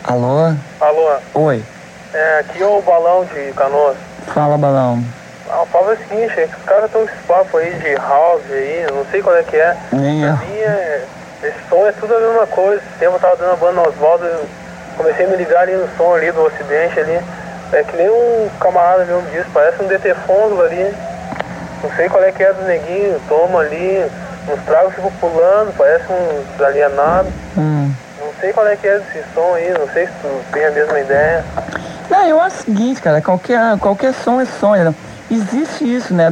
Alô? Alô? Oi. Aqui é o Balão de Canoas. Fala, Balão. O papo é o seguinte, é que os caras estão com esse papo aí de house aí, eu não sei qual é que é. Nem eu. Pra mim, esse som é tudo a mesma coisa. Esse tempo eu tava dando a banda no Osvaldo, eu comecei a me ligar ali no som ali do Ocidente ali. É que nem um camarada mesmo disse, parece um DT Fundo ali. Não sei qual é que é do neguinho, toma ali, uns tragos ficam pulando, parece uns alienados. Não sei qual é que é desse som aí, não sei se tu tem a mesma ideia. Não, eu acho o seguinte, cara, qualquer som é som, né? Existe isso, né,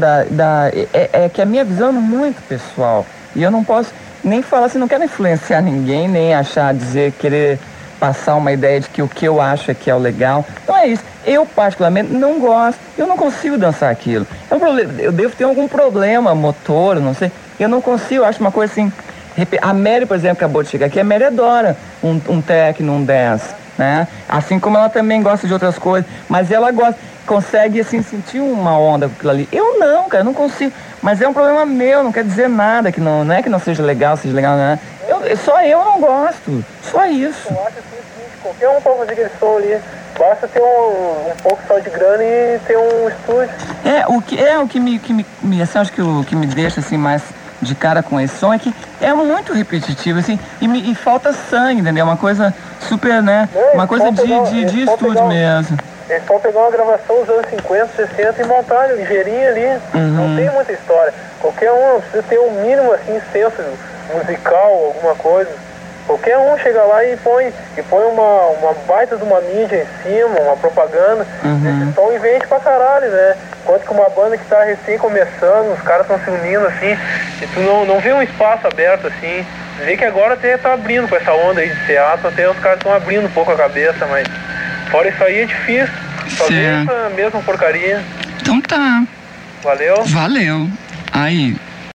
é que a minha visão é muito pessoal, e eu não posso nem falar assim, não quero influenciar ninguém, nem querer passar uma ideia de que o que eu acho é que é o legal. Então é isso, eu particularmente não gosto, eu não consigo dançar aquilo. É um problema, eu devo ter algum problema motor, não sei, eu não consigo, eu acho uma coisa assim. A Mary, por exemplo, acabou de chegar aqui, a Mary adora um techno, um dance, né? Assim como ela também gosta de outras coisas, mas ela consegue, assim, sentir uma onda com aquilo ali. Eu não, cara, eu não consigo, mas é um problema meu, não quer dizer nada, que não é que não seja legal, né? Só eu não gosto, só isso. Eu acho assim, o seguinte, qualquer um pode fazer aquele som ali, basta ter um pouco só de grana e ter um estúdio. O que me assim, acho que o que me deixa, assim, mais de cara com esse som é que é muito repetitivo, assim, e falta sangue, entendeu? Uma coisa super, né? Uma coisa de estúdio mesmo. Eles podem pegar uma gravação dos anos 50, 60 e montar ligeirinho ali. Não tem muita história. Qualquer um precisa ter um mínimo, assim, senso musical, alguma coisa. Qualquer um chega lá e põe uma baita de uma mídia em cima, uma propaganda, esse som e vende pra caralho, né? Enquanto que uma banda que tá recém começando, os caras estão se unindo assim, e tu não vê um espaço aberto assim. Vê que agora até tá abrindo com essa onda aí de teatro, até os caras estão abrindo um pouco a cabeça, mas fora isso aí é difícil. Fazer essa mesma porcaria. Então tá. Valeu. Valeu. Aí.